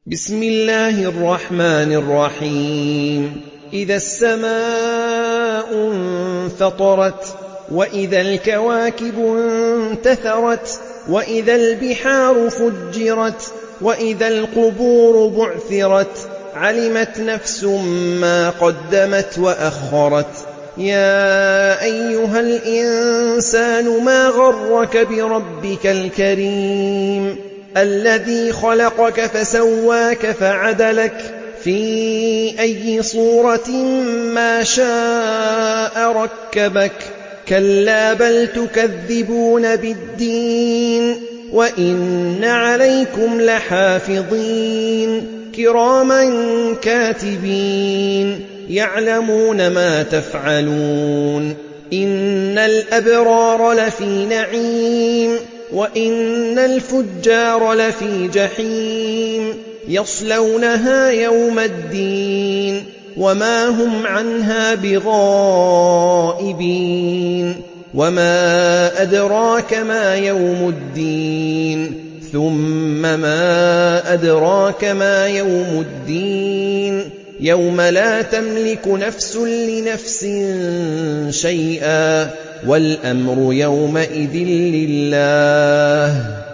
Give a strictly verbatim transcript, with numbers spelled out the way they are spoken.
بسم الله الرحمن الرحيم إذا السماء انفطرت وإذا الكواكب انتثرت وإذا البحار فجرت وإذا القبور بعثرت علمت نفس ما قدمت وأخرت يا أيها الإنسان ما غرك بربك الكريم الذي خلقك فسواك فعدلك في أي صورة ما شاء ركبك كلا بل تكذبون بالدين وإن عليكم لحافظين كراما كاتبين يعلمون ما تفعلون إن الأبرار لفي نعيم وإن الفجار لفي جحيم يصلونها يوم الدين وما هم عنها بغائبين وما أدراك ما يوم الدين ثم ما أدراك ما يوم الدين يوم لا تملك نفس لنفس شيئا والأمر يومئذ لله